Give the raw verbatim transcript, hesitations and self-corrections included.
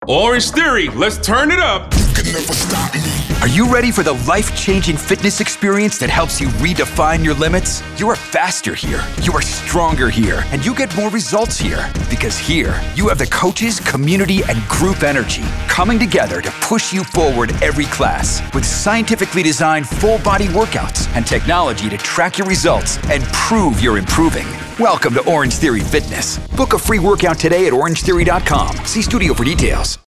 Orange Theory, let's turn it up. You can never stop me. Are you ready for the life-changing fitness experience that helps you redefine your limits? You are faster here, you are stronger here, and you get more results here. Because here, you have the coaches, community, and group energy coming together to push you forward every class with scientifically designed full-body workouts and technology to track your results and prove you're improving. Welcome to Orange Theory Fitness. Book a free workout today at orange theory dot com. See studio for details.